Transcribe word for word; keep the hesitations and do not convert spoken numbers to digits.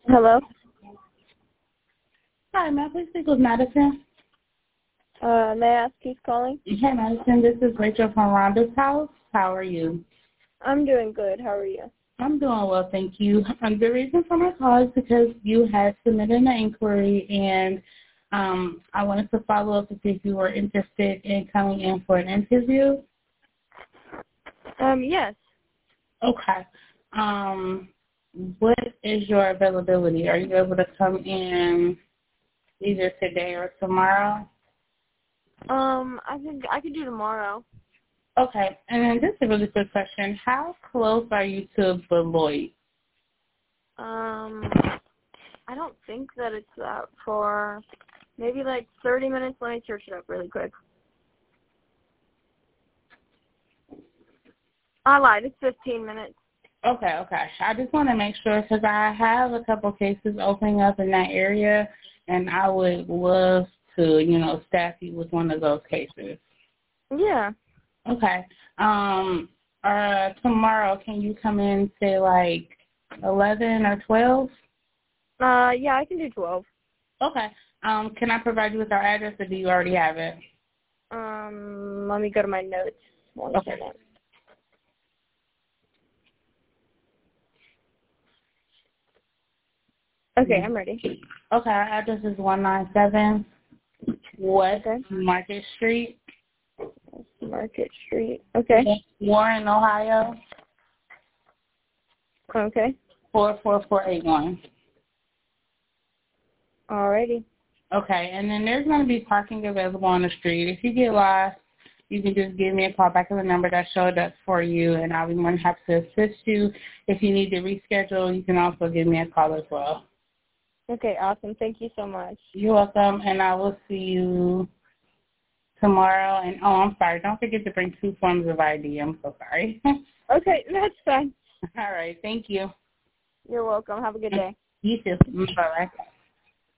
Hello. Hi, may I please speak with Madison? Uh, may I ask who's calling? Hey, Madison, this is Rachel from Rhonda's house. How are you? I'm doing good. How are you? I'm doing well, thank you. Um, the reason for my call is because you had submitted an inquiry, and um, I wanted to follow up to see if you were interested in coming in for an interview. Um, yes. Okay. Um, what is your availability? Are you able to come in either today or tomorrow? Um, I think I could do tomorrow. Okay, and then just a really quick question. How close are you to Beloit? Um, I don't think that it's that far. Maybe like thirty minutes. Let me search it up really quick. I lied. It's fifteen minutes. Okay, okay. I just want to make sure because I have a couple cases opening up in that area, and I would love to, you know, staff you with one of those cases. Yeah. Okay. Um. Uh. Tomorrow, can you come in, say, like eleven or twelve? Uh, yeah, I can do twelve. Okay. Um. Can I provide you with our address, or do you already have it? Um, let me go to my notes. One Okay. second. Okay, I'm ready. Okay. Our address is one nine seven West Okay. Market Street, Market Street. Okay. Warren, Ohio, Okay. four four four eight one. Alrighty. Okay, and then there's going to be parking available on the street. If you get lost, you can just give me a call back at the number that showed up for you, and I'll be more than happy to assist you. If you need to reschedule, you can also give me a call as well. Okay, awesome. Thank you so much. You're welcome, and I will see you tomorrow. And, oh, I'm sorry, don't forget to bring two forms of I D. I'm so sorry. Okay, that's fine. All right, thank you. You're welcome. Have a good day. You too. Bye-bye.